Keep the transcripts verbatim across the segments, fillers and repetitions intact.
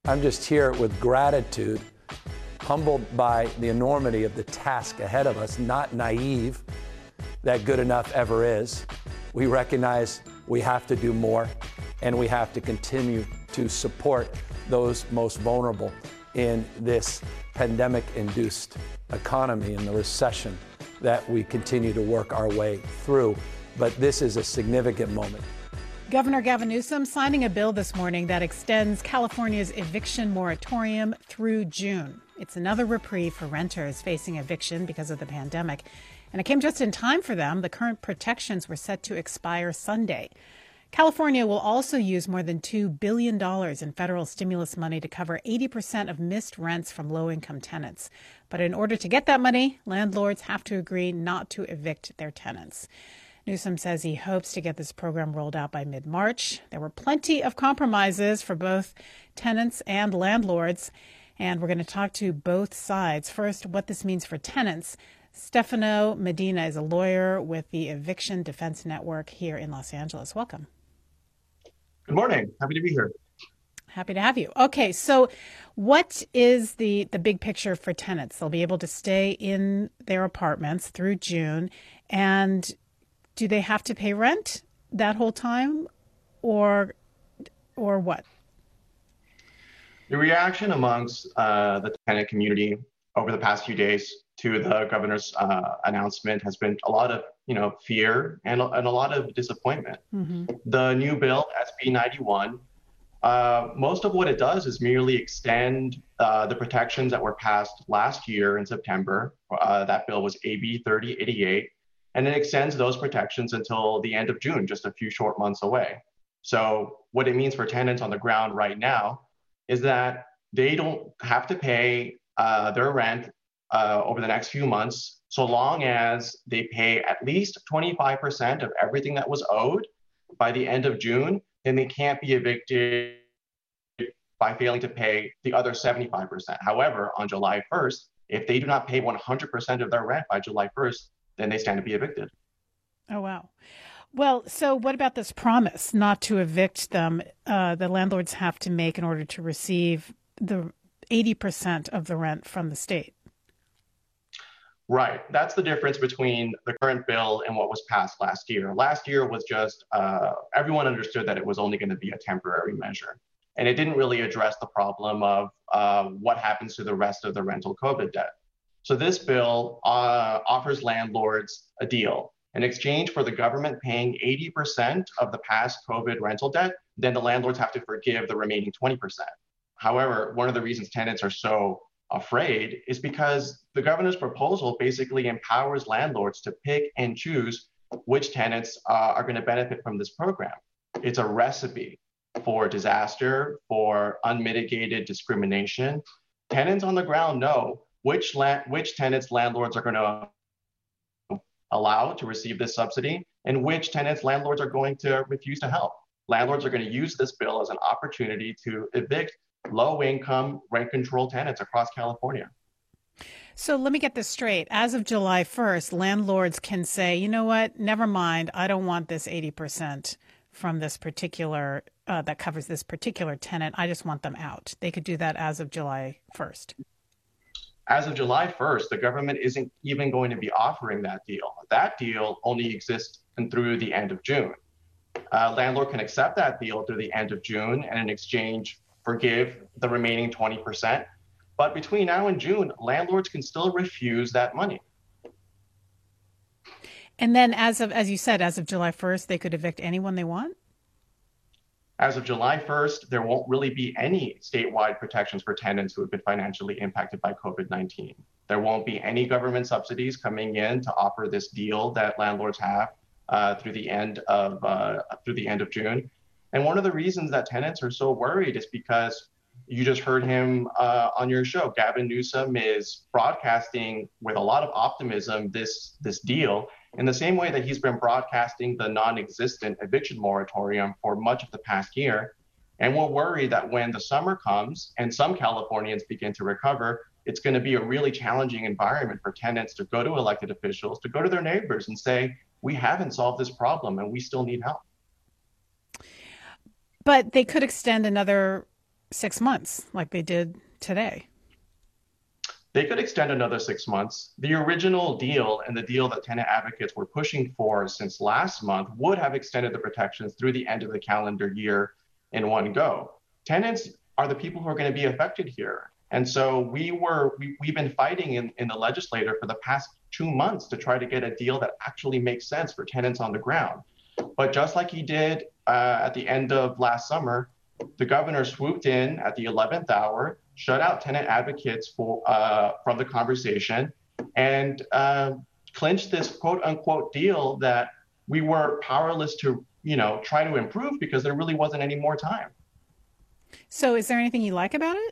I'm just here with gratitude, humbled by the enormity of the task ahead of us, not naive that good enough ever is. We recognize we have to do more, and we have to continue to support those most vulnerable in this pandemic-induced economy and the recession that we continue to work our way through. But this is a significant moment. Governor Gavin Newsom signing a bill this morning that extends California's eviction moratorium through June. It's another reprieve for renters facing eviction because of the pandemic. And it came just in time for them. The current protections were set to expire Sunday. California will also use more than two billion dollars in federal stimulus money to cover eighty percent of missed rents from low-income tenants. But in order to get that money, landlords have to agree not to evict their tenants. Newsom says he hopes to get this program rolled out by mid-March. There were plenty of compromises for both tenants and landlords, and we're going to talk to both sides. First, what this means for tenants. Stefano Medina is a lawyer with the Eviction Defense Network here in Los Angeles. Welcome. Good morning. Happy to be here. Happy to have you. Okay, so what is the, the big picture for tenants? They'll be able to stay in their apartments through June, and do they have to pay rent that whole time, or or what? The reaction amongst uh, the tenant community over the past few days to the governor's uh, announcement has been a lot of, you know, fear and, and a lot of disappointment. Mm-hmm. The new bill, S B ninety-one, uh, most of what it does is merely extend uh, the protections that were passed last year in September. Uh, that bill was A B thirty eighty-eight. And it extends those protections until the end of June, just a few short months away. So what it means for tenants on the ground right now is that they don't have to pay uh, their rent uh, over the next few months, so long as they pay at least twenty-five percent of everything that was owed by the end of June. Then they can't be evicted by failing to pay the other seventy-five percent. However, on July first, if they do not pay one hundred percent of their rent by July first, then they stand to be evicted. Oh, wow. Well, so what about this promise not to evict them uh, the landlords have to make in order to receive the eighty percent of the rent from the state? Right. That's the difference between the current bill and what was passed last year. Last year was just, uh, everyone understood that it was only going to be a temporary measure. And it didn't really address the problem of uh, what happens to the rest of the rental COVID debt. So this bill uh, offers landlords a deal. In exchange for the government paying eighty percent of the past COVID rental debt, then the landlords have to forgive the remaining twenty percent. However, one of the reasons tenants are so afraid is because the governor's proposal basically empowers landlords to pick and choose which tenants uh, are going to benefit from this program. It's a recipe for disaster, for unmitigated discrimination. Tenants on the ground know which land, which tenants landlords are going to allow to receive this subsidy and which tenants landlords are going to refuse to help. Landlords are going to use this bill as an opportunity to evict low-income rent-controlled tenants across California. So let me get this straight. As of July first, landlords can say, you know what, never mind, I don't want this eighty percent from this particular, uh, that covers this particular tenant. I just want them out. They could do that as of July first. As of July first, the government isn't even going to be offering that deal. That deal only exists through the end of June. Uh, landlord can accept that deal through the end of June and in exchange forgive the remaining twenty percent. But between now and June, landlords can still refuse that money. And then as of, as you said, as of July first, they could evict anyone they want? As of July first, there won't really be any statewide protections for tenants who have been financially impacted by COVID nineteen. There won't be any government subsidies coming in to offer this deal that landlords have uh, through the end of uh, through the end of June. And one of the reasons that tenants are so worried is because you just heard him uh, on your show. Gavin Newsom is broadcasting with a lot of optimism this this deal in the same way that he's been broadcasting the non-existent eviction moratorium for much of the past year. And we're worried that when the summer comes and some Californians begin to recover, it's going to be a really challenging environment for tenants to go to elected officials, to go to their neighbors and say, we haven't solved this problem and we still need help. But they could extend another six months like they did today. They could extend another six months. The original deal and the deal that tenant advocates were pushing for since last month would have extended the protections through the end of the calendar year in one go. Tenants are the people who are going to be affected here. And so we were, we, we've been fighting in, in the legislature for the past two months to try to get a deal that actually makes sense for tenants on the ground. But just like he did uh, at the end of last summer, the governor swooped in at the eleventh hour, shut out tenant advocates for, uh, from the conversation, and uh, clinched this quote unquote deal that we were powerless to, you know, try to improve because there really wasn't any more time. So is there anything you like about it?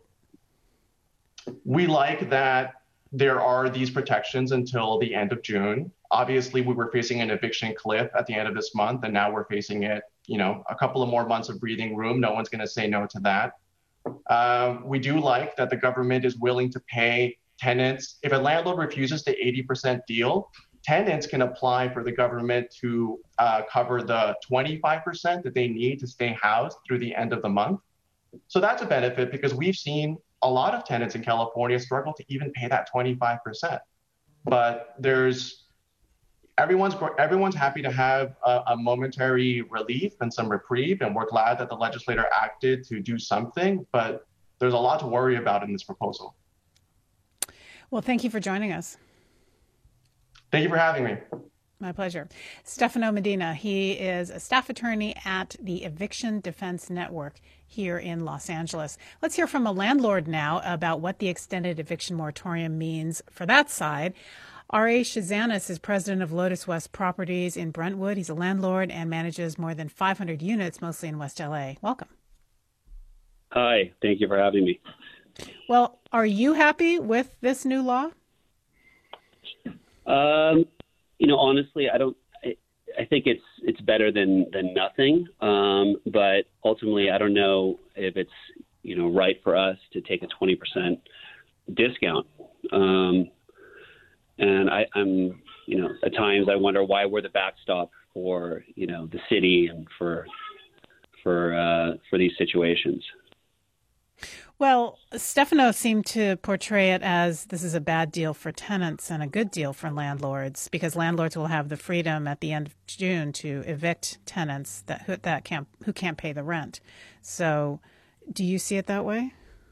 We like that there are these protections until the end of June. Obviously, we were facing an eviction cliff at the end of this month, and now we're facing it, you know, a couple of more months of breathing room. No one's going to say no to that. Um, we do like that the government is willing to pay tenants. If a landlord refuses the eighty percent deal, tenants can apply for the government to uh, cover the twenty-five percent that they need to stay housed through the end of the month. So that's a benefit because we've seen a lot of tenants in California struggle to even pay that twenty-five percent. But there's everyone's everyone's happy to have a, a momentary relief and some reprieve, and we're glad that the legislator acted to do something. But there's a lot to worry about in this proposal. Well, thank you for joining us. Thank you for having me. My pleasure. Stefano Medina, he is a staff attorney at the Eviction Defense Network here in Los Angeles. Let's hear from a landlord now about what the extended eviction moratorium means for that side. R A Shazanis is president of Lotus West Properties in Brentwood. He's a landlord and manages more than five hundred units, mostly in West L A. Welcome. Hi, thank you for having me. Well, are you happy with this new law? Um, you know, honestly, I don't. I, I think it's it's better than than nothing. Um, but ultimately, I don't know if it's you know right for us to take a twenty percent discount. Um, and I, I'm you know at times I wonder why we're the backstop for you know the city and for for uh, for these situations. Well, Stefano seemed to portray it as this is a bad deal for tenants and a good deal for landlords, because landlords will have the freedom at the end of June to evict tenants that who, that can't who can't pay the rent. So, do you see it that way?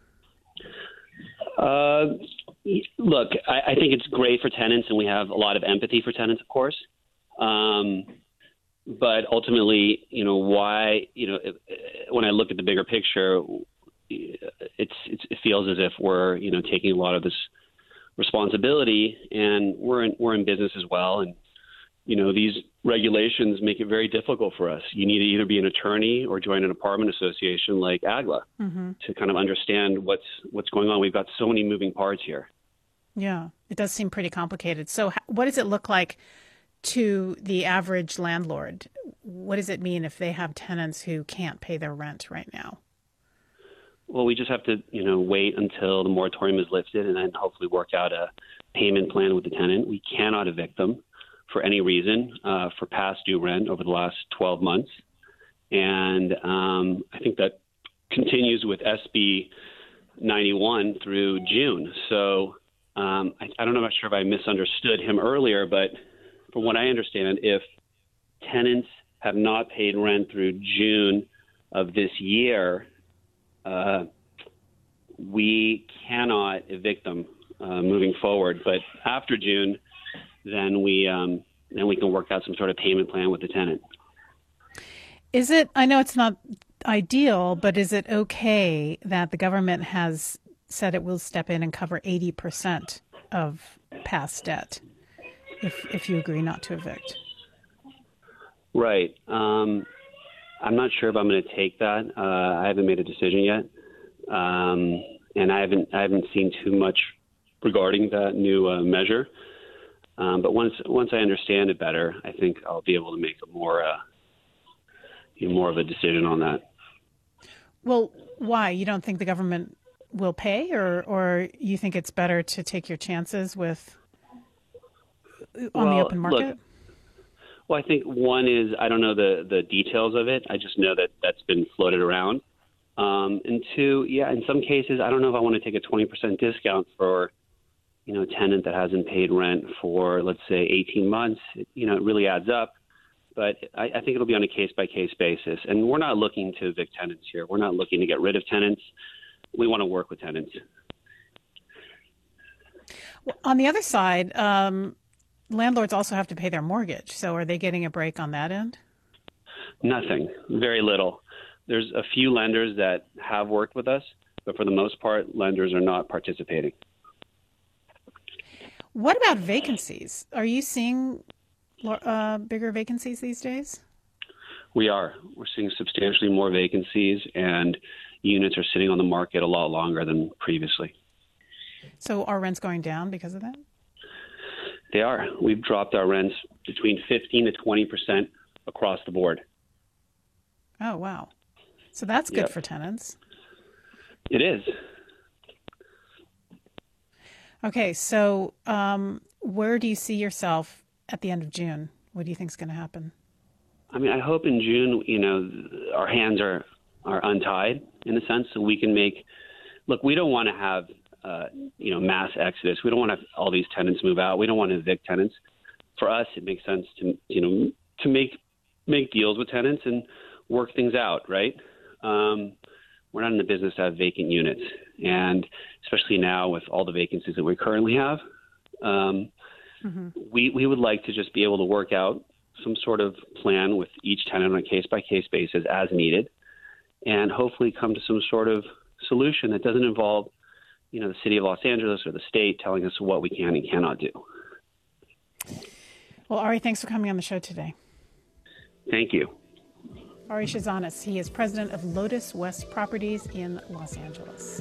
Uh, look, I, I think it's great for tenants, and we have a lot of empathy for tenants, of course. Um, but ultimately, you know, why? You know, when I look at the bigger picture. It's, it's it feels as if we're you know taking a lot of this responsibility, and we're in, we're in business as well, and you know these regulations make it very difficult for us. You need to either be an attorney or join an apartment association like A G L A mm-hmm. to kind of understand what's what's going on. We've got so many moving parts here. Yeah, it does seem pretty complicated. So, what does it look like to the average landlord? What does it mean if they have tenants who can't pay their rent right now? Well, we just have to, you know, wait until the moratorium is lifted and then hopefully work out a payment plan with the tenant. We cannot evict them for any reason uh, for past due rent over the last twelve months. And um, I think that continues with S B ninety-one through June. So um, I, I don't know, I'm not sure if I misunderstood him earlier, but from what I understand, if tenants have not paid rent through June of this year, Uh, we cannot evict them uh, moving forward. But after June, then we um, then we can work out some sort of payment plan with the tenant. Is it? I know it's not ideal, but is it okay that the government has said it will step in and cover eighty percent of past debt if if you agree not to evict? Right. Um, I'm not sure if I'm going to take that. Uh, I haven't made a decision yet, um, and I haven't I haven't seen too much regarding that new uh, measure. Um, but once once I understand it better, I think I'll be able to make a more uh, more of a decision on that. Well, why? You don't think the government will pay, or or you think it's better to take your chances with on well, the open market? Look, Well, I think one is I don't know the, the details of it. I just know that that's been floated around. Um, and two, yeah, in some cases, I don't know if I want to take a twenty percent discount for, you know, a tenant that hasn't paid rent for, let's say, eighteen months. It, you know, it really adds up. But I, I think it'll be on a case-by-case basis. And we're not looking to evict tenants here. We're not looking to get rid of tenants. We want to work with tenants. Well, on the other side, um, landlords also have to pay their mortgage. So are they getting a break on that end? Nothing, very little. There's a few lenders that have worked with us, but for the most part, lenders are not participating. What about vacancies? Are you seeing uh, bigger vacancies these days? We are. We're seeing substantially more vacancies, and units are sitting on the market a lot longer than previously. So are rents going down because of that? They are. We've dropped our rents between fifteen to twenty percent across the board. Oh, wow. So that's good Yep. for tenants. It is. Okay, so um, where do you see yourself at the end of June? What do you think is going to happen? I mean, I hope in June, you know, our hands are, are untied in a sense, so we can make, look, we don't want to have, uh, you know, mass exodus. We don't want to have all these tenants move out. We don't want to evict tenants. For us, it makes sense to, you know, to make, make deals with tenants and work things out, right? Um, we're not in the business to have vacant units. And especially now with all the vacancies that we currently have, um, mm-hmm. we, we would like to just be able to work out some sort of plan with each tenant on a case-by-case basis as needed, and hopefully come to some sort of solution that doesn't involve, you know, the city of Los Angeles or the state telling us what we can and cannot do. Well, Ari, thanks for coming on the show today. Thank you. Ari Shazanis, he is president of Lotus West Properties in Los Angeles.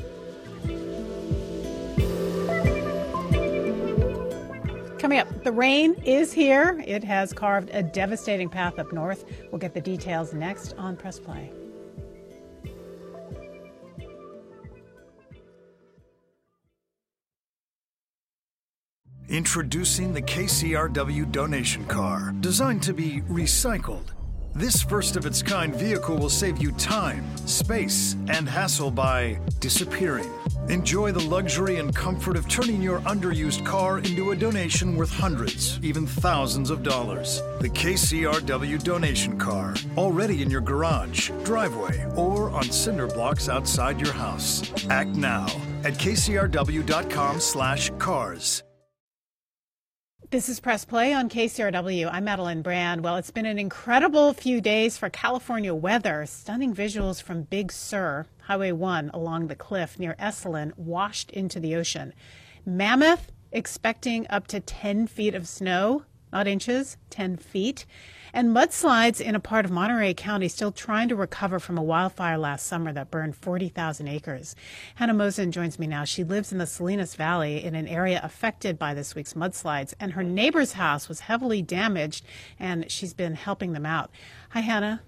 Coming up, the rain is here. It has carved a devastating path up north. We'll get the details next on Press Play. Introducing the K C R W donation car, designed to be recycled. This first-of-its-kind vehicle will save you time, space, and hassle by disappearing. Enjoy the luxury and comfort of turning your underused car into a donation worth hundreds, even thousands of dollars. The K C R W donation car, already in your garage, driveway, or on cinder blocks outside your house. Act now at k c r w dot com slash cars. This is Press Play on K C R W. I'm Madeline Brand. Well, it's been an incredible few days for California weather. Stunning visuals from Big Sur, Highway one along the cliff near Esalen, washed into the ocean. Mammoth expecting up to ten feet of snow, not inches, ten feet. And mudslides in a part of Monterey County still trying to recover from a wildfire last summer that burned forty thousand acres. Hannah Mosen joins me now. She lives in the Salinas Valley in an area affected by this week's mudslides, and her neighbor's house was heavily damaged, and she's been helping them out. Hi, Hannah.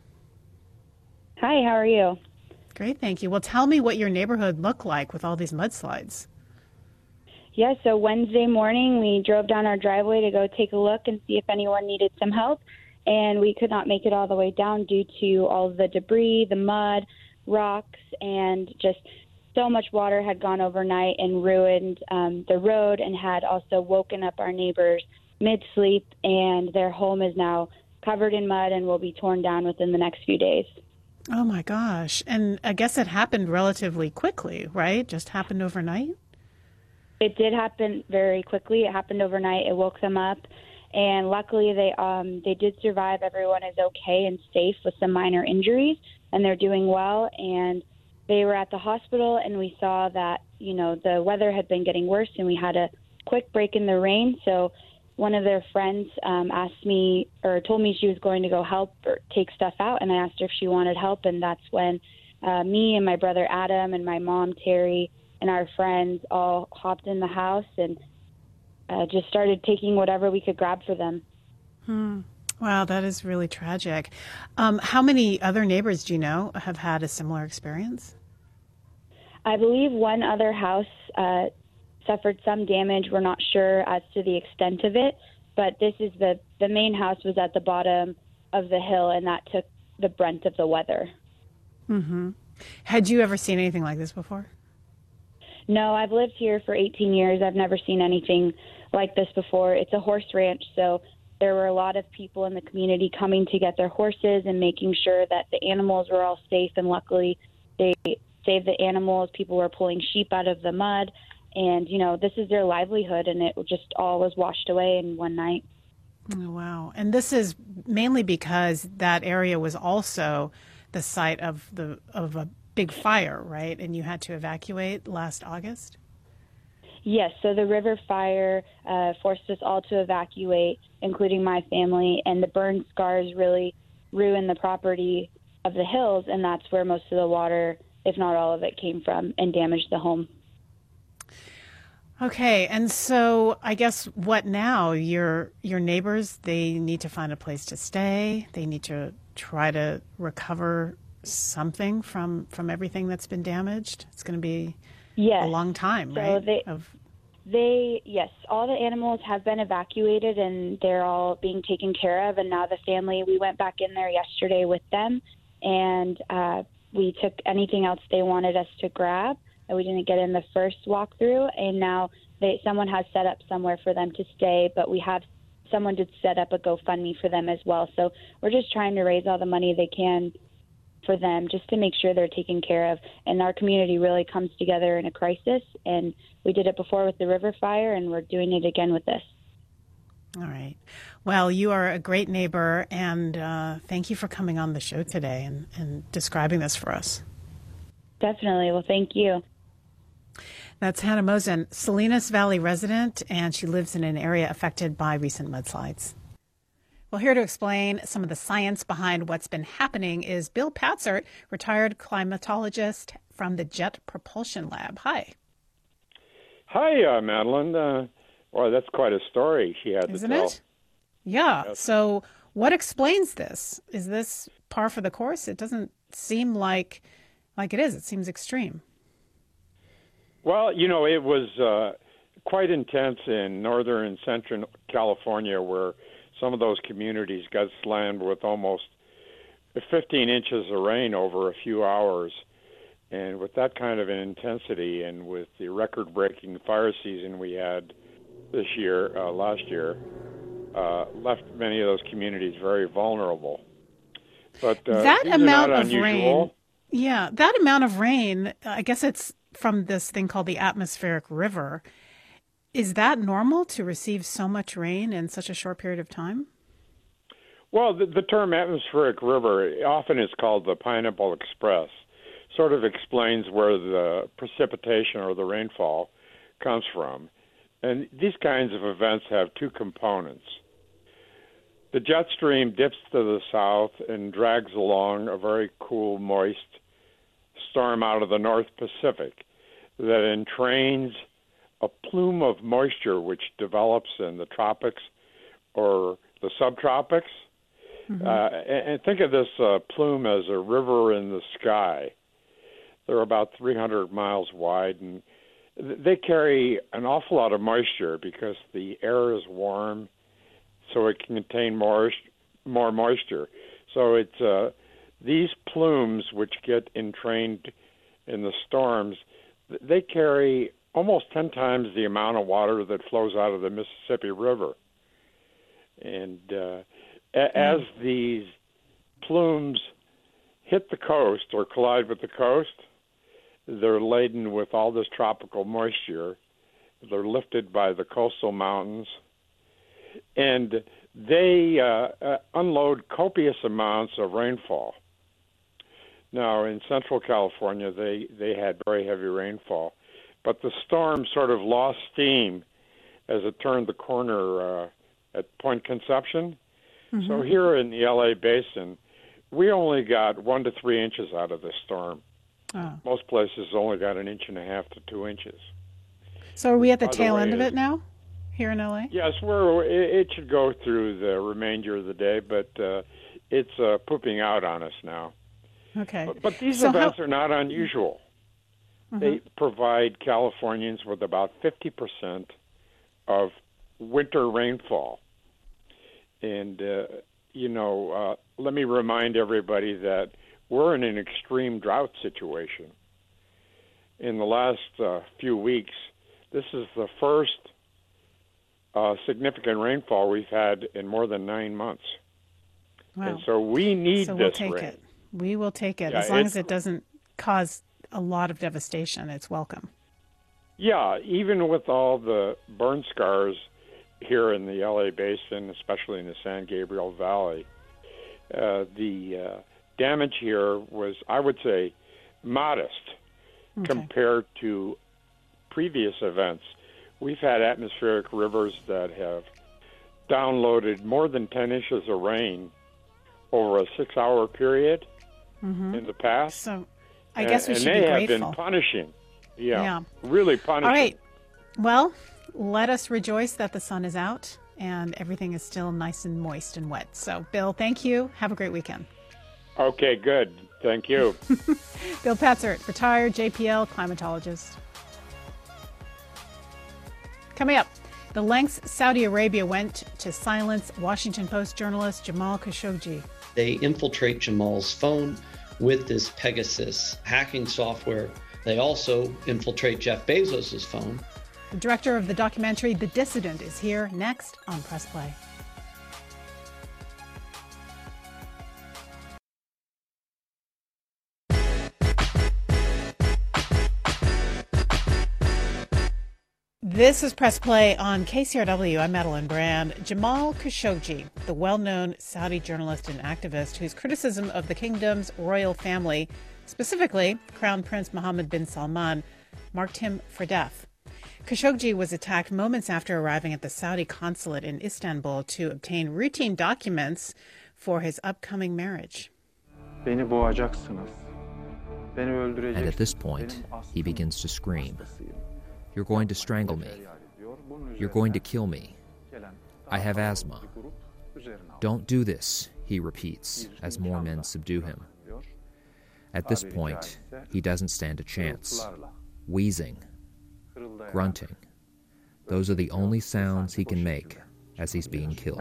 Hi, how are you? Great, thank you. Well, tell me what your neighborhood looked like with all these mudslides. Yeah, so Wednesday morning we drove down our driveway to go take a look and see if anyone needed some help. And we could not make it all the way down due to all the debris, the mud, rocks, and just so much water had gone overnight and ruined um, the road and had also woken up our neighbors mid-sleep, and their home is now covered in mud and will be torn down within the next few days. Oh, my gosh. And I guess it happened relatively quickly, right? Just happened overnight? It did happen very quickly. It happened overnight. It woke them up. And luckily, they um, they did survive. Everyone is okay and safe with some minor injuries, and they're doing well. And they were at the hospital, and we saw that, you know, the weather had been getting worse, and we had a quick break in the rain. So one of their friends um, asked me or told me she was going to go help or take stuff out, and I asked her if she wanted help. And that's when uh, me and my brother Adam and my mom Terry and our friends all hopped in the house and Uh, just started taking whatever we could grab for them. Hmm. Wow, that is really tragic. Um, how many other neighbors do you know have had a similar experience? I believe one other house uh, suffered some damage. We're not sure as to the extent of it, but this is the, the main house was at the bottom of the hill, and that took the brunt of the weather. Mm-hmm. Had you ever seen anything like this before? No, I've lived here for eighteen years. I've never seen anything like this before. It's a horse ranch, so there were a lot of people in the community coming to get their horses and making sure that the animals were all safe, and luckily they saved the animals. People were pulling sheep out of the mud, and, you know, this is their livelihood, and it just all was washed away in one night. Oh, wow. And this is mainly because that area was also the site of the of a big fire, right? And you had to evacuate last August? Yes, so the river fire uh, forced us all to evacuate, including my family, and the burn scars really ruined the property of the hills, and that's where most of the water, if not all of it, came from and damaged the home. Okay, and so I guess what now? Your your neighbors, they need to find a place to stay. They need to try to recover something from, from everything that's been damaged. It's going to be yes. a long time, so right? They, of... they, yes, all the animals have been evacuated, and they're all being taken care of. And now the family, we went back in there yesterday with them, and uh, we took anything else they wanted us to grab that we didn't get in the first walkthrough. And now they, someone has set up somewhere for them to stay, but we have someone did set up a GoFundMe for them as well. So we're just trying to raise all the money they can for them, just to make sure they're taken care of. And our community really comes together in a crisis, and we did it before with the river fire, and we're doing it again with this. All right. Well, you are a great neighbor, and uh, thank you for coming on the show today and, and describing this for us. Definitely. Well, thank you. That's Hannah Mosen, Salinas Valley resident, and she lives in an area affected by recent mudslides. Well, here to explain some of the science behind what's been happening is Bill Patzert, retired climatologist from the Jet Propulsion Lab. Hi. Hi, uh, Madeline. Uh, well, that's quite a story she had Isn't to tell. it? Yeah. Yes. So what explains this? Is this par for the course? It doesn't seem like like it is. It seems extreme. Well, you know, it was uh, quite intense in northern and central California, where some of those communities got slammed with almost fifteen inches of rain over a few hours. And with that kind of an intensity, and with the record-breaking fire season we had this year, uh, last year, uh, left many of those communities very vulnerable. But uh, that these amount are not of unusual. rain, yeah, that amount of rain, I guess it's from this thing called the atmospheric river. Is that normal to receive so much rain in such a short period of time? Well, the, the term atmospheric river often is called the Pineapple Express. Sort of explains where the precipitation or the rainfall comes from. And these kinds of events have two components. The jet stream dips to the south and drags along a very cool, moist storm out of the North Pacific that entrains a plume of moisture which develops in the tropics or the subtropics. Mm-hmm. Uh, and, and think of this uh, plume as a river in the sky. They're about three hundred miles wide, and they carry an awful lot of moisture because the air is warm, so it can contain more, more moisture. So it's uh, these plumes, which get entrained in the storms, they carry almost ten times the amount of water that flows out of the Mississippi River. And uh, a- as these plumes hit the coast or collide with the coast, they're laden with all this tropical moisture. They're lifted by the coastal mountains, and they uh, uh, unload copious amounts of rainfall. Now, in Central California, they, they had very heavy rainfall, but the storm sort of lost steam as it turned the corner uh, at Point Conception. Mm-hmm. So here in the L A Basin, we only got one to three inches out of this storm. Oh. Most places only got an inch and a half to two inches. So are we at the By tail the way, end of it now, here in L A? Yes, we're, it should go through the remainder of the day, but uh, it's uh, pooping out on us now. Okay. But, but these so events how... are not unusual. Mm-hmm. They provide Californians with about fifty percent of winter rainfall. And, uh, you know, uh, let me remind everybody that we're in an extreme drought situation. In the last uh, few weeks, this is the first uh, significant rainfall we've had in more than nine months. Wow. And so we need so we'll this take rain. it. We will take it. Yeah, as long it, as it doesn't cause a lot of devastation, it's welcome. Yeah, even with all the burn scars here in the L A Basin, especially in the San Gabriel Valley, uh, the uh, damage here was, I would say, modest okay. compared to previous events. We've had atmospheric rivers that have downloaded more than ten inches of rain over a six-hour period mm-hmm. in the past. So I guess we and, should and be they grateful. have been punishing. Yeah, yeah, really punishing. All right. Well, let us rejoice that the sun is out and everything is still nice and moist and wet. So, Bill, thank you. Have a great weekend. Okay, good. Thank you. Bill Patzert, retired J P L climatologist. Coming up, the lengths Saudi Arabia went to silence Washington Post journalist Jamal Khashoggi. They infiltrate Jamal's phone with this Pegasus hacking software. They also infiltrate Jeff Bezos' phone. The director of the documentary The Dissident is here next on Press Play. This is Press Play on K C R W. I'm Madeline Brand. Jamal Khashoggi, the well-known Saudi journalist and activist whose criticism of the kingdom's royal family, specifically Crown Prince Mohammed bin Salman, marked him for death. Khashoggi was attacked moments after arriving at the Saudi consulate in Istanbul to obtain routine documents for his upcoming marriage. And at this point, he begins to scream, "You're going to strangle me. You're going to kill me. I have asthma. Don't do this," he repeats as more men subdue him. At this point, he doesn't stand a chance. Wheezing, grunting. Those are the only sounds he can make as he's being killed.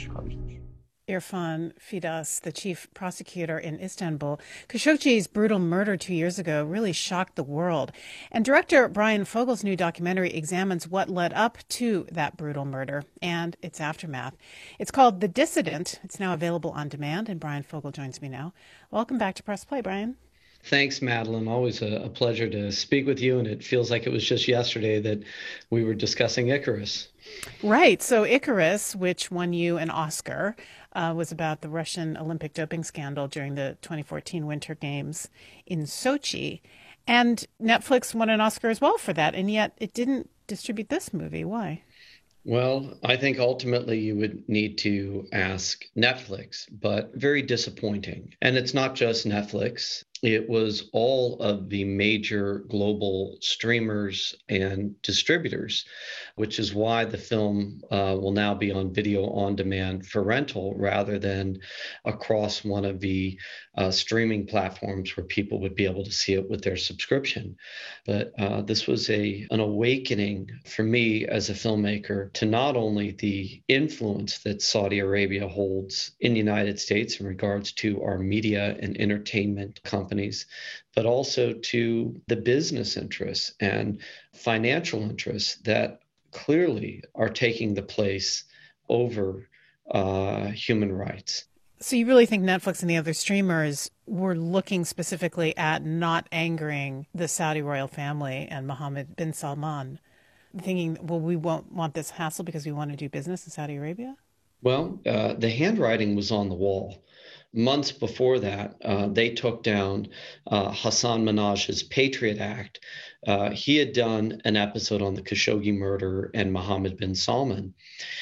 Irfan Fidas, the chief prosecutor in Istanbul. Khashoggi's brutal murder two years ago really shocked the world. And director Brian Fogel's new documentary examines what led up to that brutal murder and its aftermath. It's called The Dissident. It's now available on demand, and Brian Fogel joins me now. Welcome back to Press Play, Brian. Thanks, Madeline. Always a, a pleasure to speak with you, and it feels like it was just yesterday that we were discussing Icarus. Right. So Icarus, which won you an Oscar, uh, was about the Russian Olympic doping scandal during the twenty fourteen Winter Games in Sochi. And Netflix won an Oscar as well for that, and yet it didn't distribute this movie. Why? Well, I think ultimately you would need to ask Netflix, but very disappointing. And it's not just Netflix. It was all of the major global streamers and distributors, which is why the film uh, will now be on video on demand for rental rather than across one of the uh, streaming platforms where people would be able to see it with their subscription. But uh, this was a an awakening for me as a filmmaker to not only the influence that Saudi Arabia holds in the United States in regards to our media and entertainment companies, but also to the business interests and financial interests that clearly are taking the place over uh, human rights. So you really think Netflix and the other streamers were looking specifically at not angering the Saudi royal family and Mohammed bin Salman, thinking, well, we won't want this hassle because we want to do business in Saudi Arabia? Well, uh, the handwriting was on the wall. Months before that, uh, they took down uh, Hassan Minhaj's Patriot Act. Uh, he had done an episode on the Khashoggi murder and Mohammed bin Salman.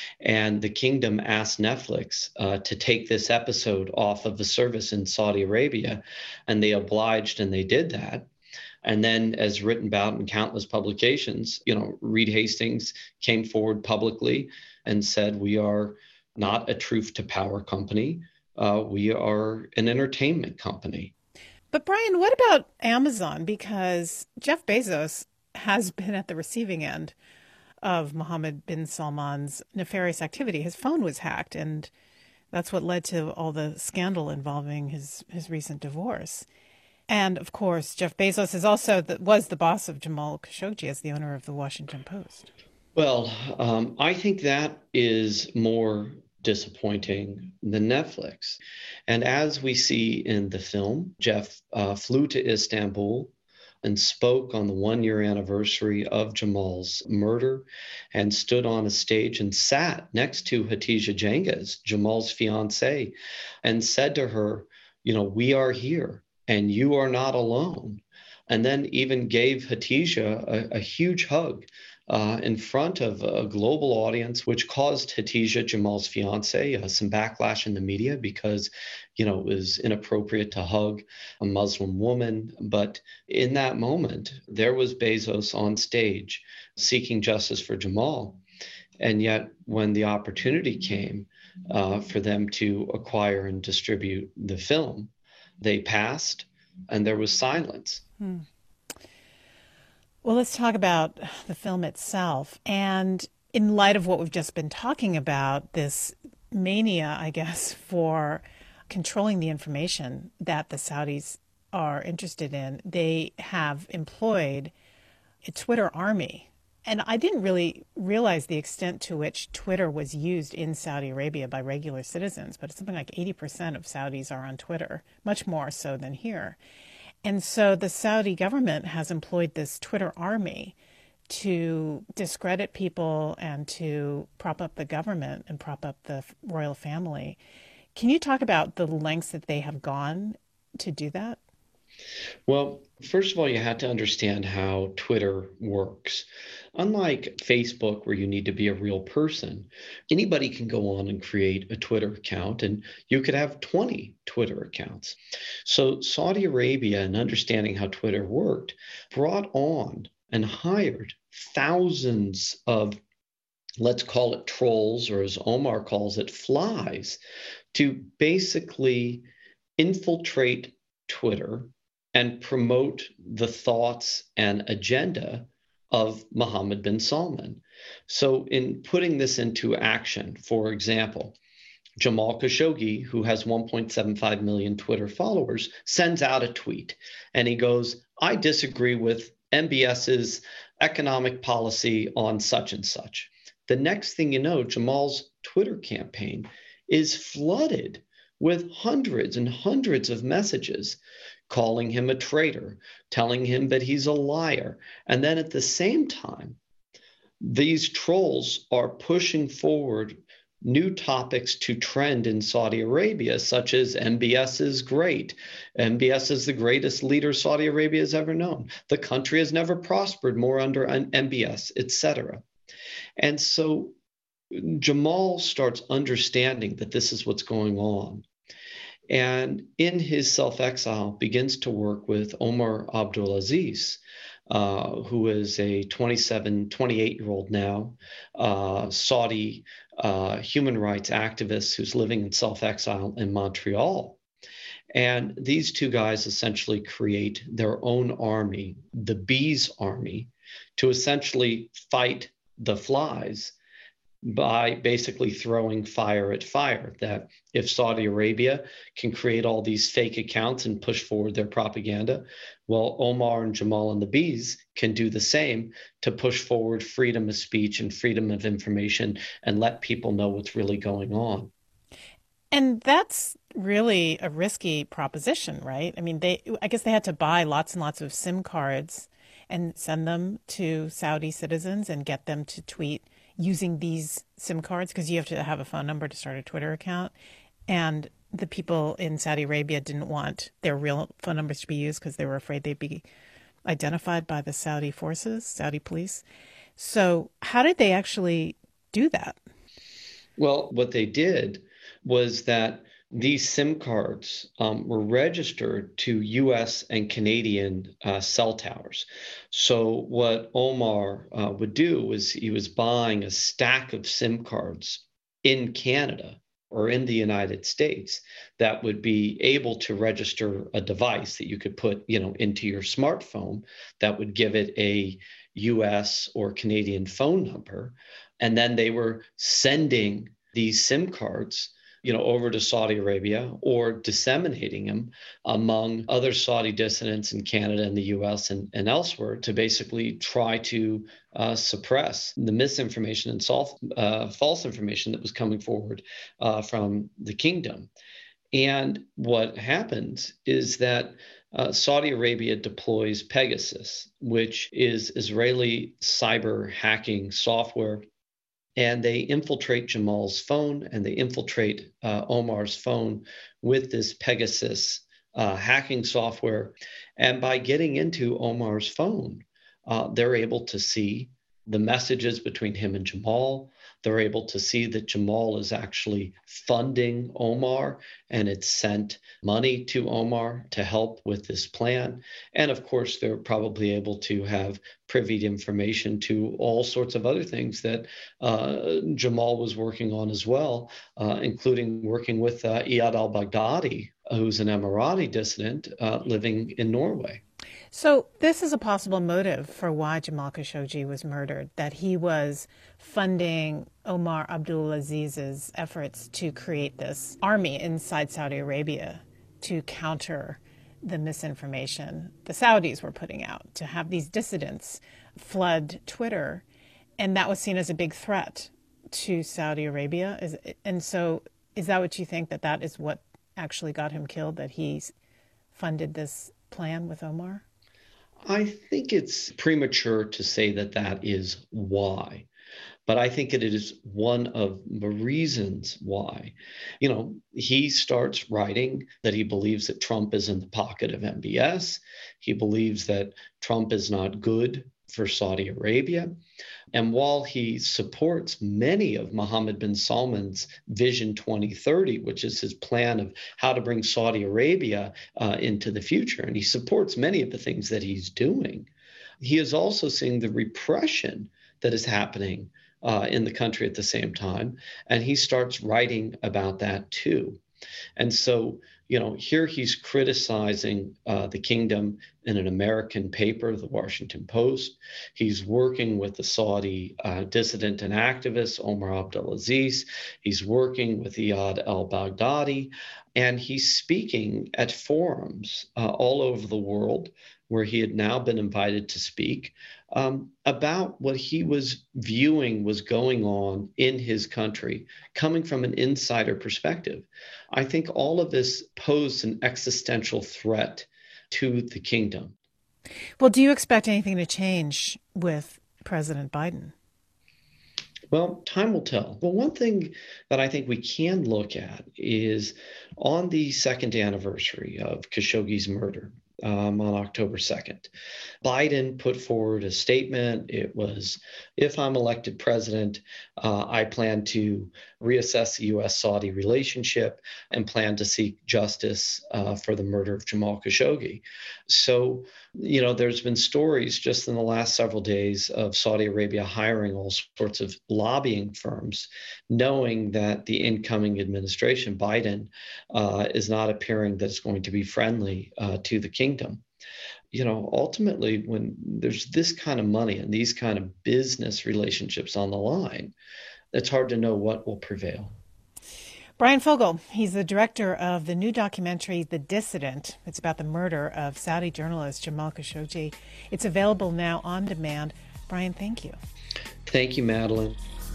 And the kingdom asked Netflix uh, to take this episode off of the service in Saudi Arabia. And they obliged, and they did that. And then, as written about in countless publications, you know, Reed Hastings came forward publicly and said, we are not a truth to power company. Uh, we are an entertainment company. But Brian, what about Amazon? Because Jeff Bezos has been at the receiving end of Mohammed bin Salman's nefarious activity. His phone was hacked, and That's what led to all the scandal involving his, his recent divorce. And of course, Jeff Bezos is also the, was the boss of Jamal Khashoggi as the owner of the Washington Post. Well, um, I think that is more disappointing than Netflix. And as we see in the film, Jeff uh, flew to Istanbul and spoke on the one-year anniversary of Jamal's murder and stood on a stage and sat next to Hatice Cengiz, Jamal's fiancée, and said to her, you know, we are here and you are not alone. And then even gave Hatice a, a huge hug uh, in front of a global audience, which caused Hatice, Jamal's fiance, uh, some backlash in the media because, you know, it was inappropriate to hug a Muslim woman. But in that moment, there was Bezos on stage seeking justice for Jamal. And yet, when the opportunity came uh, for them to acquire and distribute the film, they passed and there was silence. Hmm. Well, let's talk about the film itself. And in light of what we've just been talking about, this mania, I guess, for controlling the information that the Saudis are interested in, they have employed a Twitter army. And I didn't really realize the extent to which Twitter was used in Saudi Arabia by regular citizens, but it's something like eighty percent of Saudis are on Twitter, much more so than here. And so the Saudi government has employed this Twitter army to discredit people and to prop up the government and prop up the royal family. Can you talk about the lengths that they have gone to do that? Well, first of all, you have to understand how Twitter works. Unlike Facebook, where you need to be a real person, anybody can go on and create a Twitter account, and you could have twenty Twitter accounts. So Saudi Arabia, in understanding how Twitter worked, brought on and hired thousands of, let's call it trolls, or as Omar calls it, flies, to basically infiltrate Twitter and promote the thoughts and agenda of Mohammed bin Salman. So in putting this into action, for example, Jamal Khashoggi, who has one point seven five million Twitter followers, sends out a tweet and he goes, I disagree with M B S's economic policy on such and such. The next thing you know, Jamal's Twitter campaign is flooded with hundreds and hundreds of messages calling him a traitor, telling him that he's a liar. And then at the same time, these trolls are pushing forward new topics to trend in Saudi Arabia, such as M B S is great. M B S is the greatest leader Saudi Arabia has ever known. The country has never prospered more under M B S, et cetera. And so Jamal starts understanding that this is what's going on. And in his self-exile, begins to work with Omar Abdulaziz, uh, who is a twenty-seven, twenty-eight-year-old now uh, Saudi uh, human rights activist who's living in self-exile in Montreal. And these two guys essentially create their own army, the Bees Army, to essentially fight the flies by basically throwing fire at fire, that if Saudi Arabia can create all these fake accounts and push forward their propaganda, well, Omar and Jamal and the Bees can do the same to push forward freedom of speech and freedom of information and let people know what's really going on. And that's really a risky proposition, right? I mean, they, I guess they had to buy lots and lots of SIM cards and send them to Saudi citizens and get them to tweet using these SIM cards, because you have to have a phone number to start a Twitter account. And the people in Saudi Arabia didn't want their real phone numbers to be used because they were afraid they'd be identified by the Saudi forces, Saudi police. So how did they actually do that? Well, what they did was that these SIM cards um, were registered to U S and Canadian uh, cell towers. So what Omar uh, would do was he was buying a stack of SIM cards in Canada or in the United States that would be able to register a device that you could put, you know, into your smartphone that would give it a U S or Canadian phone number. And then they were sending these SIM cards you know, over to Saudi Arabia or disseminating him among other Saudi dissidents in Canada and the U S and, and elsewhere to basically try to uh, suppress the misinformation and soft, uh, false information that was coming forward uh, from the kingdom. And what happens is that uh, Saudi Arabia deploys Pegasus, which is Israeli cyber hacking software. And they infiltrate Jamal's phone and they infiltrate uh, Omar's phone with this Pegasus uh, hacking software. And by getting into Omar's phone, uh, they're able to see the messages between him and Jamal. They're able to see that Jamal is actually funding Omar and it's sent money to Omar to help with this plan. And of course, they're probably able to have privy information to all sorts of other things that uh, Jamal was working on as well, uh, including working with uh, Iyad al-Baghdadi, who's an Emirati dissident uh, living in Norway. So this is a possible motive for why Jamal Khashoggi was murdered, that he was funding Omar Abdulaziz's efforts to create this army inside Saudi Arabia to counter the misinformation the Saudis were putting out, to have these dissidents flood Twitter. And that was seen as a big threat to Saudi Arabia. Is, and so is that what you think, that that is what actually got him killed, that he's funded this plan with Omar? I think it's premature to say that that is why, but I think it is one of the reasons why. You know, he starts writing that he believes that Trump is in the pocket of M B S. He believes that Trump is not good for Saudi Arabia. And while he supports many of Mohammed bin Salman's Vision twenty thirty, which is his plan of how to bring Saudi Arabia uh, into the future, and he supports many of the things that he's doing, he is also seeing the repression that is happening uh, in the country at the same time. And he starts writing about that too. And so, you know, here he's criticizing uh, the kingdom in an American paper, the Washington Post. He's working with the Saudi uh, dissident and activist, Omar Abdulaziz. He's working with Iyad al-Baghdadi. And he's speaking at forums uh, all over the world where he had now been invited to speak um, about what he was viewing was going on in his country, coming from an insider perspective. I think all of this posed an existential threat to the kingdom. Well, do you expect anything to change with President Biden? Well, time will tell. Well, one thing that I think we can look at is on the second anniversary of Khashoggi's murder, Um, on October second. Biden put forward a statement. It was, if I'm elected president, uh, I plan to reassess the U S Saudi relationship and plan to seek justice uh, for the murder of Jamal Khashoggi. So, you know, there's been stories just in the last several days of Saudi Arabia hiring all sorts of lobbying firms, knowing that the incoming administration, Biden, uh, is not appearing that it's going to be friendly uh, to the kingdom. You know, ultimately, when there's this kind of money and these kind of business relationships on the line, it's hard to know what will prevail. Bryan Fogel, he's the director of the new documentary, The Dissident. It's about the murder of Saudi journalist Jamal Khashoggi. It's available now on demand. Bryan, thank you. Thank you, Madeline.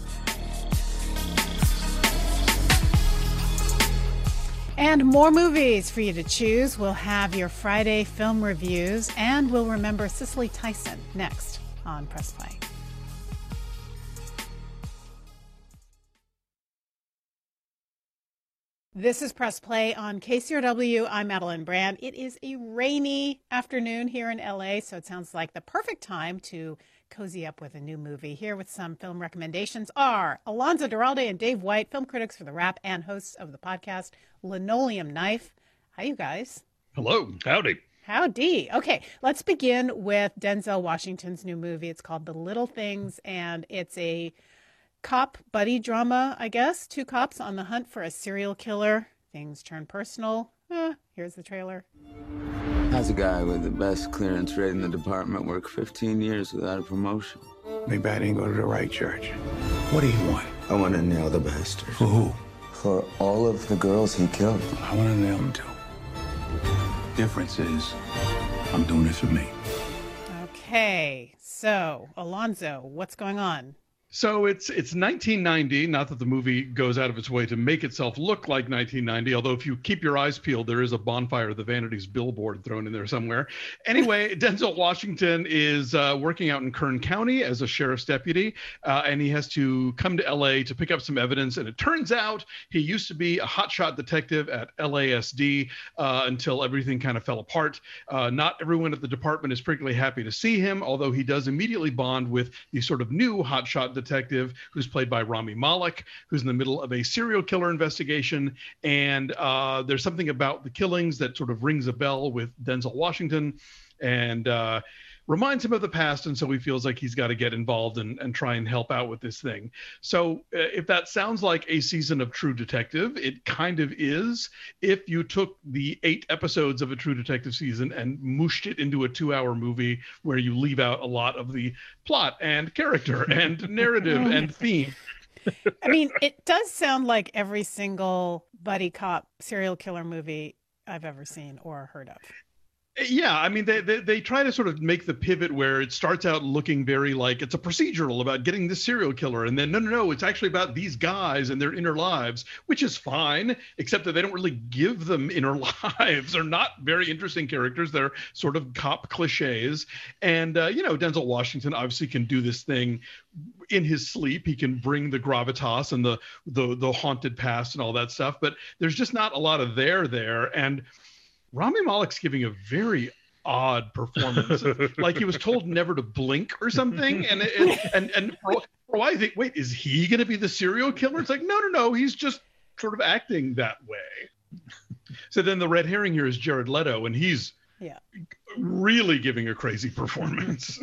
And more movies for you to choose. We'll have your Friday film reviews, and we'll remember Cicely Tyson next on Press Play. This is Press Play on K C R W. I'm Madeline Brand. It is a rainy afternoon here in L A, so it sounds like the perfect time to cozy up with a new movie. Here with some film recommendations are Alonzo Duralde and Dave White, film critics for The Wrap and hosts of the podcast Linoleum Knife. Hi, you guys. Hello. Howdy. Howdy. Okay, let's begin with Denzel Washington's new movie. It's called The Little Things, and it's a cop buddy drama, I guess. Two cops on the hunt for a serial killer. Things turn personal. Eh, here's the trailer. How's a guy with the best clearance rate in the department work fifteen years without a promotion? Maybe I didn't go to the right church. What do you want? I want to nail the bastard. For who? for all of the girls he killed. I want to nail him too. Difference is, I'm doing it for me. Okay, so Alonzo, what's going on? So it's it's nineteen ninety, not that the movie goes out of its way to make itself look like nineteen ninety, although if you keep your eyes peeled, there is a Bonfire of the Vanities billboard thrown in there somewhere. Anyway, Denzel Washington is uh, working out in Kern County as a sheriff's deputy, uh, and he has to come to L A to pick up some evidence, and it turns out he used to be a hotshot detective at L A S D uh, until everything kind of fell apart. Uh, not everyone at the department is particularly happy to see him, although he does immediately bond with the sort of new hotshot detective detective who's played by Rami Malek, who's in the middle of a serial killer investigation. And uh, there's something about the killings that sort of rings a bell with Denzel Washington and uh, reminds him of the past. And so he feels like he's got to get involved and, and try and help out with this thing. So uh, if that sounds like a season of True Detective, it kind of is. If you took the eight episodes of a True Detective season and mooshed it into a two-hour movie where you leave out a lot of the plot and character and narrative and theme. I mean, it does sound like every single buddy cop serial killer movie I've ever seen or heard of. Yeah, I mean, they, they they try to sort of make the pivot where it starts out looking very like it's a procedural about getting this serial killer. And then, no, no, no, it's actually about these guys and their inner lives, which is fine, except that they don't really give them inner lives. They're not very interesting characters. They're sort of cop cliches. And, uh, you know, Denzel Washington obviously can do this thing in his sleep. He can bring the gravitas and the the the haunted past and all that stuff. But there's just not a lot of there there. And Rami Malek's giving a very odd performance, like he was told never to blink or something. And and and, and for, for why I think, wait, is he going to be the serial killer? It's like, no, no, no, he's just sort of acting that way. So then the red herring here is Jared Leto, and he's yeah. really giving a crazy performance.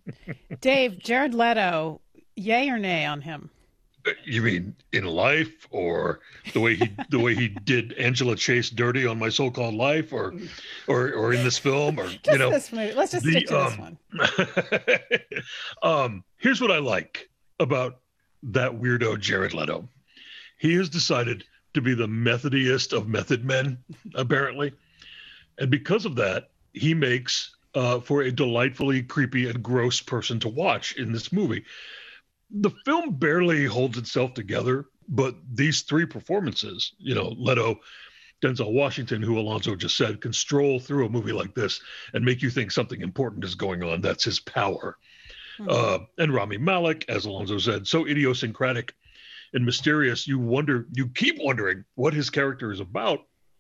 Dave, Jared Leto, yay or nay on him? You mean in life, or the way he the way he did Angela Chase dirty on My So-Called Life, or or or in this film, or just you know, this movie. Let's just the, stick to um, this one. um, here's what I like about that weirdo Jared Leto. He has decided to be the methodiest of method men, apparently, and because of that, he makes uh, for a delightfully creepy and gross person to watch in this movie. The film barely holds itself together, but these three performances, you know, Leto, Denzel Washington, who Alonzo just said, can stroll through a movie like this and make you think something important is going on. That's his power. Mm-hmm. Uh, and Rami Malek, as Alonzo said, so idiosyncratic and mysterious, you wonder, you keep wondering what his character is about.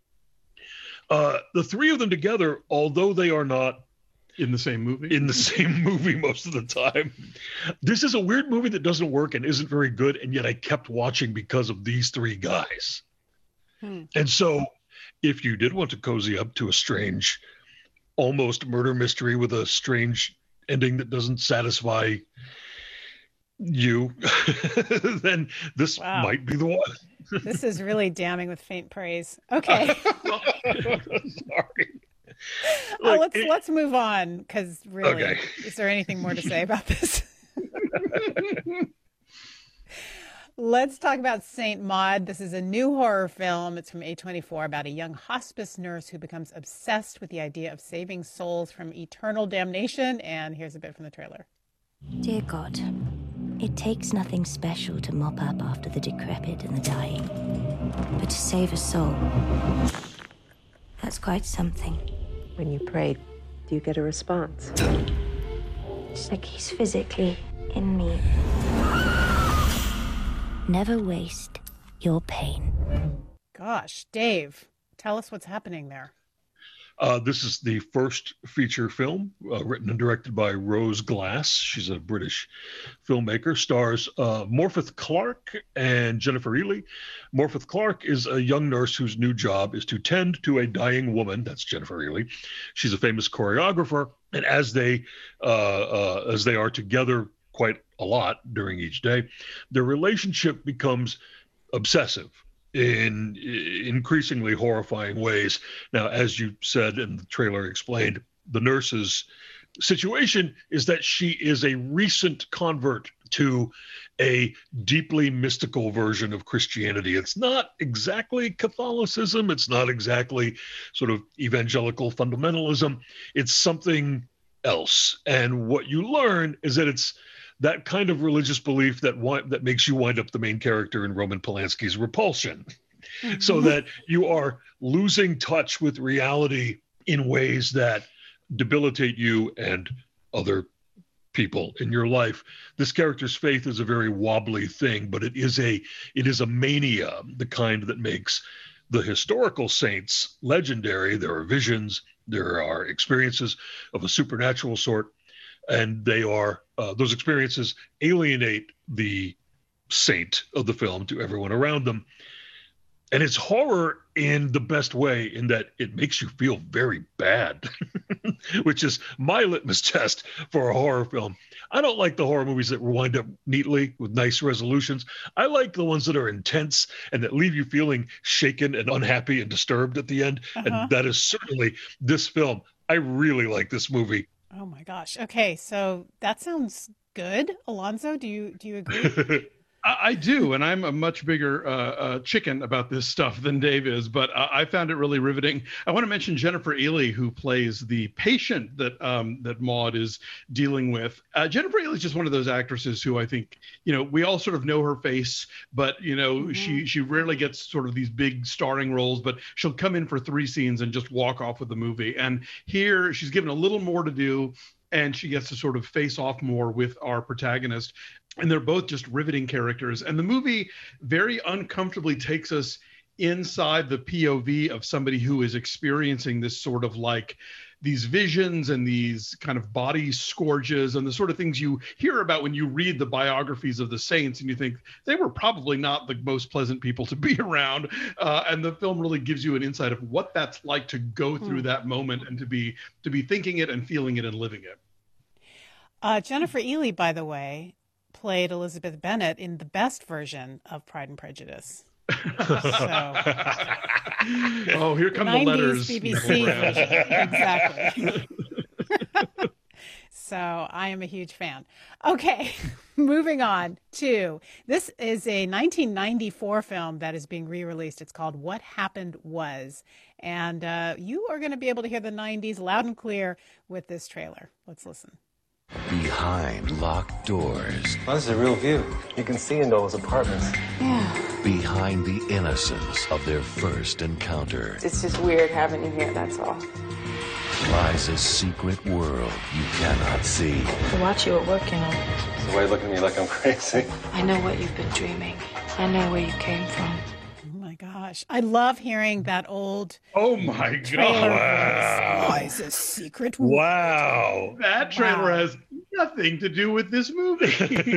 Uh, the three of them together, although they are not in the same movie in the same movie most of the time, this is a weird movie that doesn't work and isn't very good, and yet I kept watching because of these three guys. hmm. And so if you did want to cozy up to a strange almost murder mystery with a strange ending that doesn't satisfy you, then this wow. might be the one. This is really damning with faint praise. Okay. Sorry. Look, oh, let's it, let's move on, because really, okay. Is there anything more to say about this? Let's talk about Saint Maud. This is a new horror film. It's from A twenty-four about a young hospice nurse who becomes obsessed with the idea of saving souls from eternal damnation. And here's a bit from the trailer. Dear God, it takes nothing special to mop up after the decrepit and the dying, but to save a soul, that's quite something. When you pray, do you get a response? It's like he's physically in me. Never waste your pain. Gosh, Dave, tell us what's happening there. Uh, this is the first feature film uh, written and directed by Rose Glass. She's a British filmmaker. Stars uh, Morpeth Clark and Jennifer Ely. Morpeth Clark is a young nurse whose new job is to tend to a dying woman. That's Jennifer Ely. She's a famous choreographer, and as they uh, uh, as they are together quite a lot during each day, their relationship becomes obsessive in increasingly horrifying ways. Now, as you said and the trailer explained, the nurse's situation is that she is a recent convert to a deeply mystical version of Christianity. It's not exactly Catholicism. It's not exactly sort of evangelical fundamentalism. It's something else. And what you learn is that it's that kind of religious belief that wi- that makes you wind up the main character in Roman Polanski's Repulsion. Mm-hmm. So that you are losing touch with reality in ways that debilitate you and other people in your life. This character's faith is a very wobbly thing, but it is a it is a mania, the kind that makes the historical saints legendary. There are visions, there are experiences of a supernatural sort, and they are uh, those experiences alienate the saint of the film to everyone around them. And it's horror in the best way, in that it makes you feel very bad, which is my litmus test for a horror film. I don't like the horror movies that wind up neatly with nice resolutions. I like the ones that are intense and that leave you feeling shaken and unhappy and disturbed at the end. Uh-huh. And that is certainly this film. I really like this movie. Oh my gosh. Okay, so that sounds good. Alonzo, do you do you agree? I do, and I'm a much bigger uh, uh, chicken about this stuff than Dave is, but uh, I found it really riveting. I want to mention Jennifer Ehle, who plays the patient that um, that Maude is dealing with. Uh, Jennifer Ehle is just one of those actresses who I think, you know, we all sort of know her face, but, you know, mm-hmm. she, she rarely gets sort of these big starring roles, but she'll come in for three scenes and just walk off with the movie. And here she's given a little more to do, and she gets to sort of face off more with our protagonist. And they're both just riveting characters. And the movie very uncomfortably takes us inside the P O V of somebody who is experiencing this sort of like these visions and these kind of body scourges and the sort of things you hear about when you read the biographies of the saints, and you think they were probably not the most pleasant people to be around. Uh, and the film really gives you an insight of what that's like to go through mm. that moment and to be to be thinking it and feeling it and living it. Uh, Jennifer Ehle, by the way, played Elizabeth Bennet in the best version of Pride and Prejudice. So, oh, here come the letters. B B C version. Exactly. So I am a huge fan. Okay, moving on to, this is a nineteen ninety-four film that is being re-released. It's called What Happened Was. And uh, you are going to be able to hear the nineties loud and clear with this trailer. Let's listen. Behind locked doors. Well, this is a real view. You can see into those apartments. Yeah. Behind the innocence of their first encounter. It's just weird having you here, that's all. Lies a secret world you cannot see. To watch you at work, you know. So why are you looking at me like I'm crazy? I know what you've been dreaming. I know where you came from. Gosh, I love hearing that old. Oh my God! Lies a secret. Wow, that trailer wow. has nothing to do with this movie.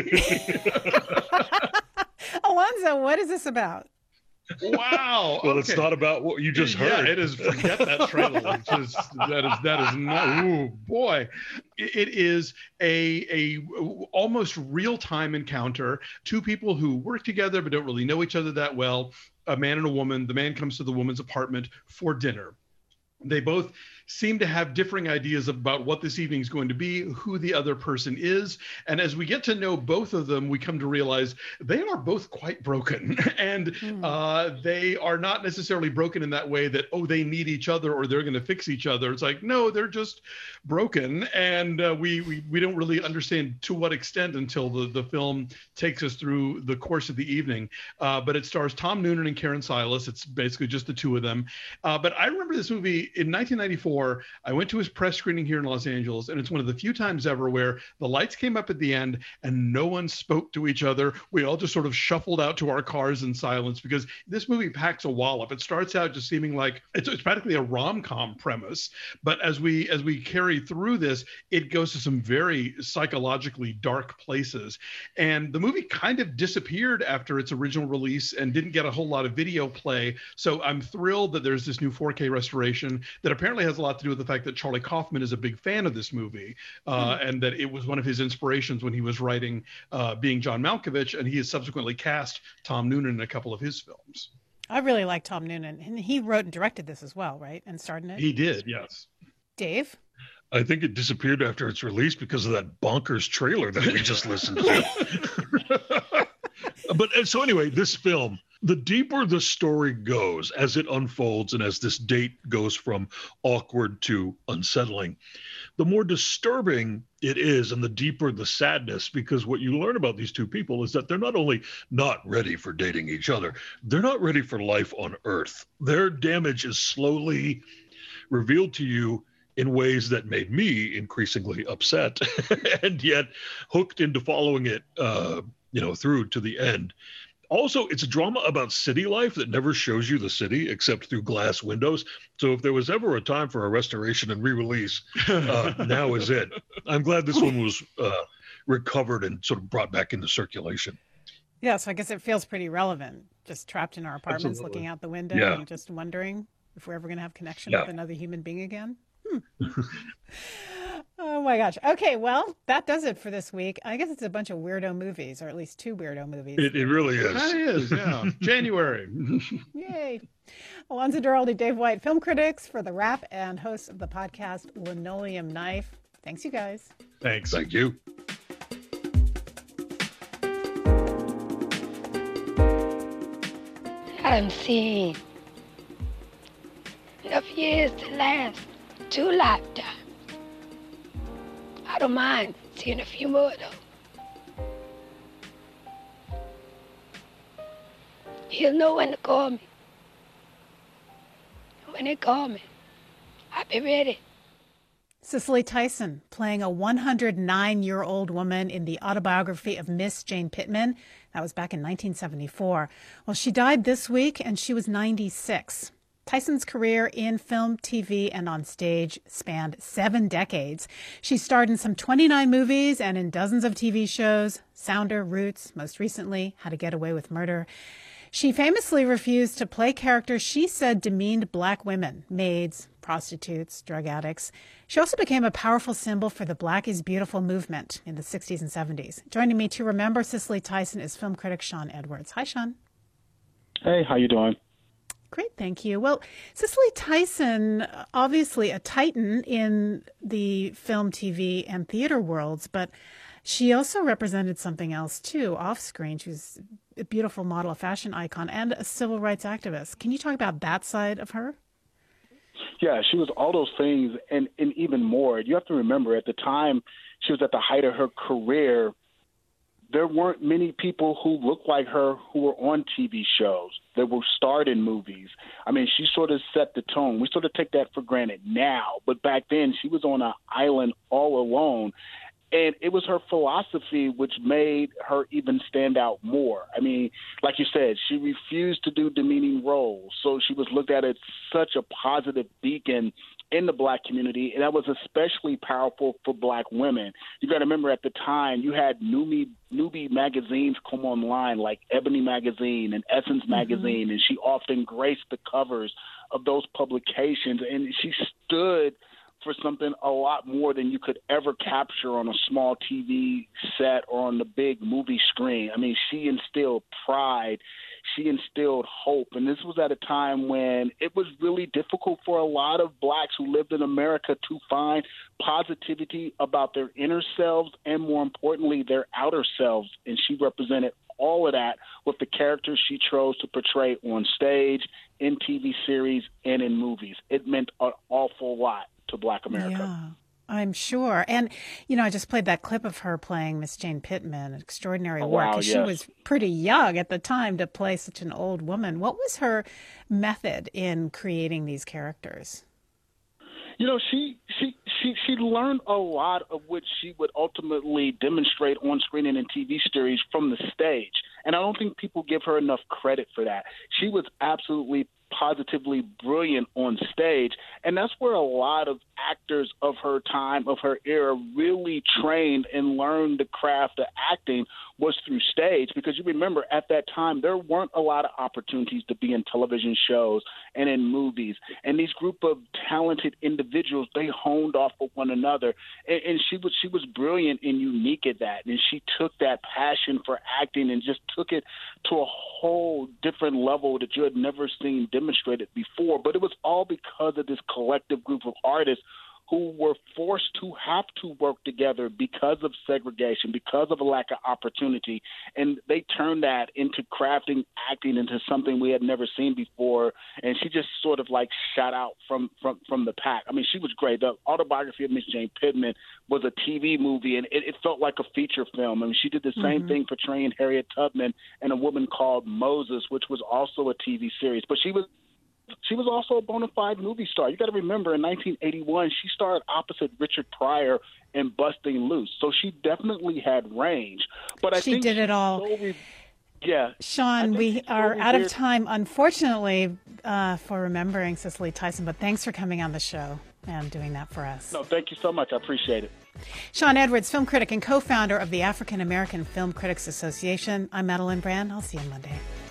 Alonzo, what is this about? Wow. Well, okay. It's not about what you just heard. Yeah, it is. Forget that trailer. It's just, that is that is not. Ooh, boy, it, it is a a almost real time encounter. Two people who work together but don't really know each other that well. A man and a woman. The man comes to the woman's apartment for dinner. They both seem to have differing ideas about what this evening is going to be, who the other person is. And as we get to know both of them, we come to realize they are both quite broken. And mm. uh, they are not necessarily broken in that way that, oh, they need each other or they're going to fix each other. It's like, no, they're just broken. And uh, we, we we don't really understand to what extent until the, the film takes us through the course of the evening. Uh, but it stars Tom Noonan and Karen Silas. It's basically just the two of them. Uh, but I remember this movie in nineteen ninety-four. I went to his press screening here in Los Angeles, and it's one of the few times ever where the lights came up at the end and no one spoke to each other. We all just sort of shuffled out to our cars in silence, because this movie packs a wallop. It starts out just seeming like it's, it's practically a rom-com premise, but as we as we carry through this, it goes to some very psychologically dark places. And the movie kind of disappeared after its original release and didn't get a whole lot of video play. So I'm thrilled that there's this new four K restoration that apparently has a lot to do with the fact that Charlie Kaufman is a big fan of this movie, uh, mm-hmm. and that it was one of his inspirations when he was writing uh, Being John Malkovich, and he has subsequently cast Tom Noonan in a couple of his films. I really like Tom Noonan, and he wrote and directed this as well, right? And starred in it? He did, yes. Dave? I think it disappeared after its release because of that bonkers trailer that we just listened to. But so anyway, this film, the deeper the story goes as it unfolds and as this date goes from awkward to unsettling, the more disturbing it is and the deeper the sadness, because what you learn about these two people is that they're not only not ready for dating each other, they're not ready for life on Earth. Their damage is slowly revealed to you in ways that made me increasingly upset and yet hooked into following it, uh, you know, through to the end. Also, it's a drama about city life that never shows you the city except through glass windows. So if there was ever a time for a restoration and re-release, uh, now is it. I'm glad this one was uh, recovered and sort of brought back into circulation. Yeah, so I guess it feels pretty relevant, just trapped in our apartments, Absolutely. looking out the window Yeah. and just wondering if we're ever going to have connection Yeah. with another human being again. Hmm. Oh my gosh. Okay, well, that does it for this week. I guess it's a bunch of weirdo movies, or at least two weirdo movies. It, it really is. That is, yeah. January. Yay. Alonzo Duralde, Dave White, film critics for The Wrap and hosts of the podcast Linoleum Knife. Thanks, you guys. Thanks. Thank you. I done seen enough years to last two lifetimes. I don't mind seeing a few more though. He'll know when to call me. When they call me, I'll be ready. Cicely Tyson playing a one hundred nine-year-old woman in the autobiography of Miss Jane Pittman. That was back in nineteen seventy-four. Well, she died this week, and she was ninety-six. Tyson's career in film, T V, and on stage spanned seven decades. She starred in some twenty-nine movies and in dozens of T V shows. Sounder, Roots, most recently, How to Get Away with Murder. She famously refused to play characters she said demeaned black women, maids, prostitutes, drug addicts. She also became a powerful symbol for the Black is Beautiful movement in the sixties and seventies. Joining me to remember Cicely Tyson is film critic Sean Edwards. Hi, Sean. Hey, how you doing? Great, thank you. Well, Cicely Tyson, obviously a titan in the film, T V, and theater worlds, but she also represented something else, too, off-screen. She was a beautiful model, a fashion icon, and a civil rights activist. Can you talk about that side of her? Yeah, she was all those things and, and even more. You have to remember, at the time she was at the height of her career, there weren't many people who looked like her who were on T V shows, that were starred in movies. I mean, she sort of set the tone. We sort of take that for granted now, but back then she was on an island all alone. And it was her philosophy which made her even stand out more. I mean, like you said, she refused to do demeaning roles. So she was looked at as such a positive beacon in the black community. And that was especially powerful for black women. You got to remember, at the time, you had newbie, newbie magazines come online, like Ebony Magazine and Essence mm-hmm. Magazine. And she often graced the covers of those publications. And she stood for something a lot more than you could ever capture on a small T V set or on the big movie screen. I mean, she instilled pride. She instilled hope. And this was at a time when it was really difficult for a lot of blacks who lived in America to find positivity about their inner selves and, more importantly, their outer selves. And she represented all of that with the characters she chose to portray on stage, in T V series, and in movies. It meant an awful lot to Black America. Yeah, I'm sure. And, you know, I just played that clip of her playing Miss Jane Pittman, extraordinary oh, work. wow, yes. She was pretty young at the time to play such an old woman. What was her method in creating these characters? You know, she she she she learned a lot of which she would ultimately demonstrate on screen and in T V series from the stage. And I don't think people give her enough credit for that. She was absolutely positively brilliant on stage, and that's where a lot of actors of her time, of her era, really trained and learned the craft of acting was through stage. Because you remember, at that time there weren't a lot of opportunities to be in television shows and in movies, and these group of talented individuals, they honed off of one another, and, and she was she was brilliant and unique at that. And she took that passion for acting and just took it to a whole different level that you had never seen demonstrated before. But it was all because of this collective group of artists who were forced to have to work together because of segregation, because of a lack of opportunity. And they turned that into crafting acting into something we had never seen before. And she just sort of like shot out from, from, from the pack. I mean, she was great. The autobiography of Miss Jane Pittman was a T V movie, and it, it felt like a feature film. I mean, she did the same mm-hmm. thing portraying Harriet Tubman in A Woman Called Moses, which was also a T V series. But she was She was also a bona fide movie star. You got to remember, in nineteen eighty-one, she starred opposite Richard Pryor in Busting Loose. So she definitely had range. But I she think did it she all. Solely, yeah. Sean, we are out of time, unfortunately, uh, for remembering Cicely Tyson. But thanks for coming on the show and doing that for us. No, thank you so much. I appreciate it. Sean Edwards, film critic and co-founder of the African American Film Critics Association. I'm Madeline Brand. I'll see you Monday.